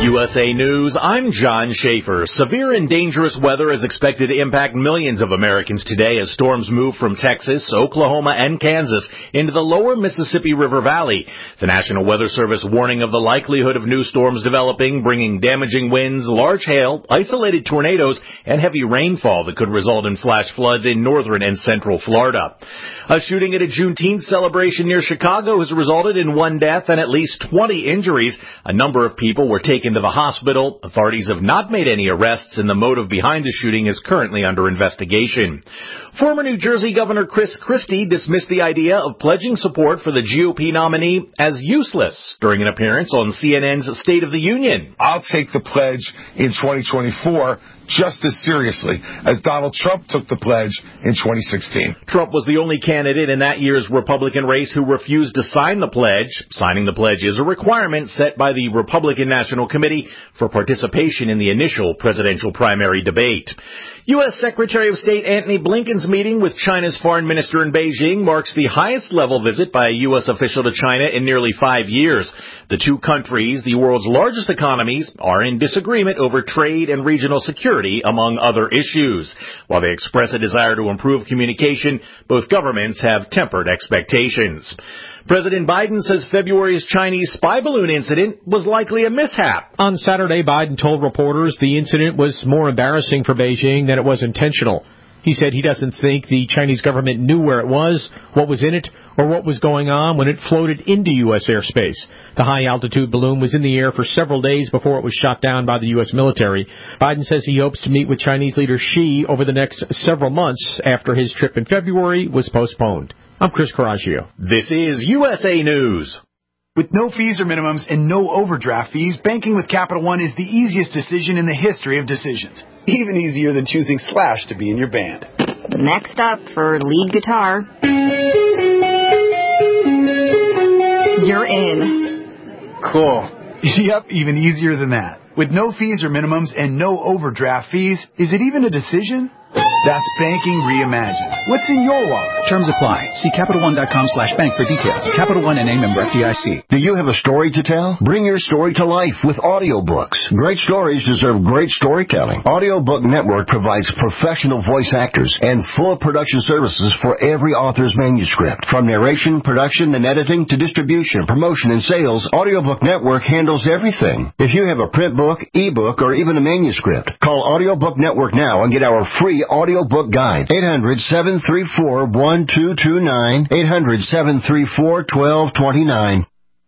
USA News, I'm John Schaefer. Severe and dangerous weather is expected to impact millions of Americans today as storms move from Texas, Oklahoma, and Kansas into the lower Mississippi River Valley. The National Weather Service warning of the likelihood of new storms developing, bringing damaging winds, large hail, isolated tornadoes, and heavy rainfall that could result in flash floods in northern and central Florida. A shooting at a Juneteenth celebration near Chicago has resulted in one death and at least 20 injuries. A number of people were taken to the hospital. Authorities have not made any arrests, and the motive behind the shooting is currently under investigation. Former New Jersey Governor Chris Christie dismissed the idea of pledging support for the GOP nominee as useless during an appearance on CNN's State of the Union. I'll take the pledge in 2024 just as seriously as Donald Trump took the pledge in 2016. Trump was the only candidate in that year's Republican race who refused to sign the pledge. Signing the pledge is a requirement set by the Republican National Committee for participation in the initial presidential primary debate. U.S. Secretary of State Antony Blinken's meeting with China's foreign minister in Beijing marks the highest level visit by a U.S. official to China in nearly 5 years. The two countries, the world's largest economies, are in disagreement over trade and regional security, among other issues. While they express a desire to improve communication, both governments have tempered expectations. President Biden says February's Chinese spy balloon incident was likely a mishap. On Saturday, Biden told reporters the incident was more embarrassing for Beijing than it was intentional. He said he doesn't think the Chinese government knew where it was, what was in it, or what was going on when it floated into U.S. airspace. The high-altitude balloon was in the air for several days before it was shot down by the U.S. military. Biden says he hopes to meet with Chinese leader Xi over the next several months after his trip in February was postponed. I'm Chris Coraggio. This is USA News. With no fees or minimums and no overdraft fees, banking with Capital One is the easiest decision in the history of decisions. Even easier than choosing Slash to be in your band. Next up for lead guitar. You're in. Cool. Yep, even easier than that. With no fees or minimums and no overdraft fees, is it even a decision? That's banking reimagined. What's in your wallet? Terms apply. See CapitalOne.com/bank for details. Capital One N.A. member FDIC. Do you have a story to tell? Bring your story to life with audiobooks. Great stories deserve great storytelling. Audiobook Network provides professional voice actors and full production services for every author's manuscript. From narration, production, and editing to distribution, promotion, and sales, Audiobook Network handles everything. If you have a print book, ebook, or even a manuscript, call Audiobook Network now and get our free audiobook guide. 800-734-1229. 800-734-1229.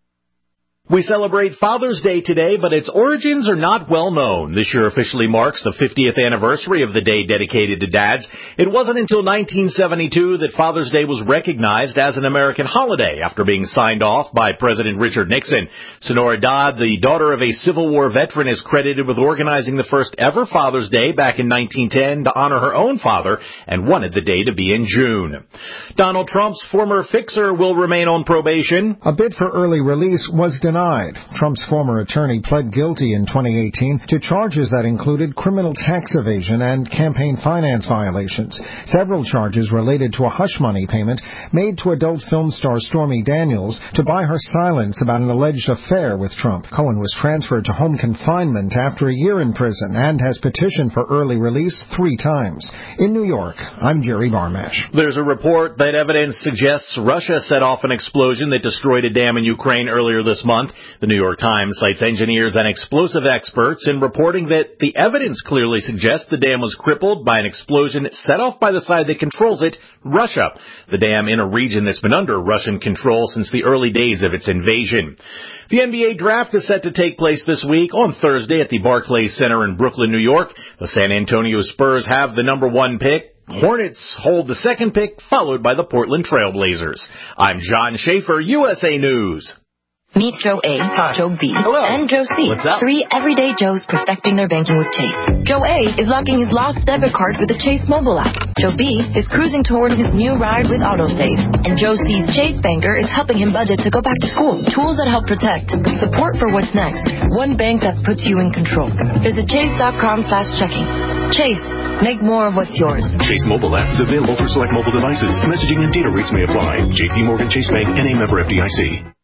We celebrate Father's Day today, but its origins are not well known. This year officially marks the 50th anniversary of the day dedicated to dads. It wasn't until 1972 that Father's Day was recognized as an American holiday after being signed off by President Richard Nixon. Sonora Dodd, the daughter of a Civil War veteran, is credited with organizing the first ever Father's Day back in 1910 to honor her own father and wanted the day to be in June. Donald Trump's former fixer will remain on probation. A bid for early release was denied. Trump's former attorney pled guilty in 2018 to charges that included criminal tax evasion and campaign finance violations. Several charges related to a hush money payment made to adult film star Stormy Daniels to buy her silence about an alleged affair with Trump. Cohen was transferred to home confinement after a year in prison and has petitioned for early release 3 times. In New York, I'm Jerry Barmash. There's a report that evidence suggests Russia set off an explosion that destroyed a dam in Ukraine earlier this month. The New York Times cites engineers and explosive experts in reporting that the evidence clearly suggests the dam was crippled by an explosion set off by the side that controls it, Russia. The dam in a region that's been under Russian control since the early days of its invasion. The NBA draft is set to take place this week on Thursday at the Barclays Center in Brooklyn, New York. The San Antonio Spurs have the number 1 pick. Hornets hold the 2nd pick, followed by the Portland Trail Blazers. I'm John Schaefer, USA News. Meet Joe A, Hi. Joe B, Hello. and Joe C. What's up? 3 everyday Joes perfecting their banking with Chase. Joe A is locking his lost debit card with the Chase mobile app. Joe B is cruising toward his new ride with AutoSave. And Joe C's Chase banker is helping him budget to go back to school. Tools that help protect, support for what's next. One bank that puts you in control. Visit chase.com/checking. Chase, make more of what's yours. Chase mobile app is available for select mobile devices. Messaging and data rates may apply. JP Morgan Chase Bank, NA member FDIC.